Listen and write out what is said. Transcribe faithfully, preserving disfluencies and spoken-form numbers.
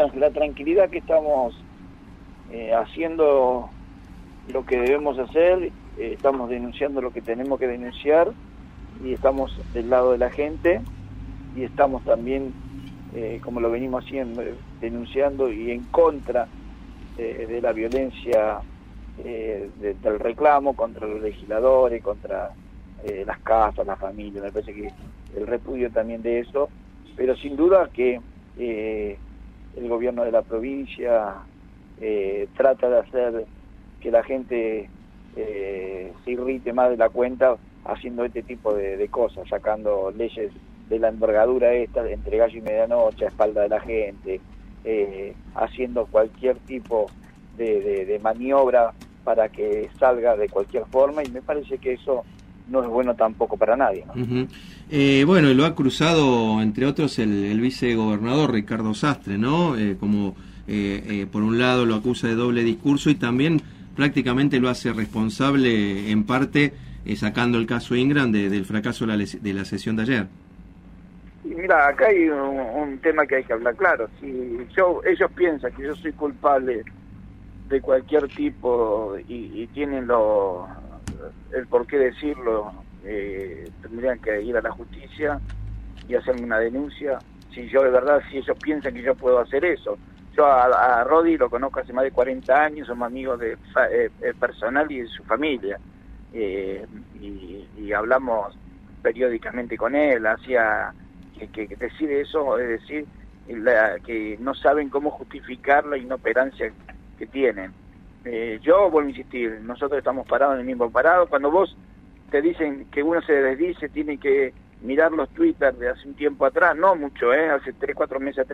la, la tranquilidad que estamos eh, haciendo lo que debemos hacer, eh, estamos denunciando lo que tenemos que denunciar y estamos del lado de la gente y estamos también, eh, como lo venimos haciendo, denunciando y en contra eh, de la violencia eh, de, del reclamo contra los legisladores, contra eh, las casas, las familias. Me parece que el repudio también de eso, pero sin duda que eh, el gobierno de la provincia eh, trata de hacer que la gente eh, se irrite más de la cuenta haciendo este tipo de, de cosas, sacando leyes de la envergadura esta, de entre gallo y medianoche a espalda de la gente, eh, haciendo cualquier tipo de, de, de maniobra para que salga de cualquier forma, y me parece que eso no es bueno tampoco para nadie, ¿no? Uh-huh. eh, bueno, y lo ha cruzado, entre otros, el, el vicegobernador Ricardo Sastre, ¿no? Eh, como, eh, eh, por un lado, lo acusa de doble discurso y también prácticamente lo hace responsable, en parte, eh, sacando el caso Ingram de, del fracaso de la, de la sesión de ayer. Y mira, acá hay un, un tema que hay que hablar claro. Si yo ellos piensan que yo soy culpable de cualquier tipo y, y tienen lo el por qué decirlo, eh, tendrían que ir a la justicia y hacerme una denuncia. Si yo de verdad, si ellos piensan que yo puedo hacer eso. Yo a, a Rodi lo conozco hace más de cuarenta años, somos amigos de eh, personal y de su familia, eh, y, y hablamos periódicamente con él. Hacía que, que, que decir eso, es decir, la, que no saben cómo justificar la inoperancia que tienen. Eh, yo vuelvo a insistir, nosotros estamos parados en el mismo parado. Cuando vos te dicen que uno se desdice, tiene que mirar los Twitter de hace un tiempo atrás, no mucho, eh, hace tres, cuatro meses atrás.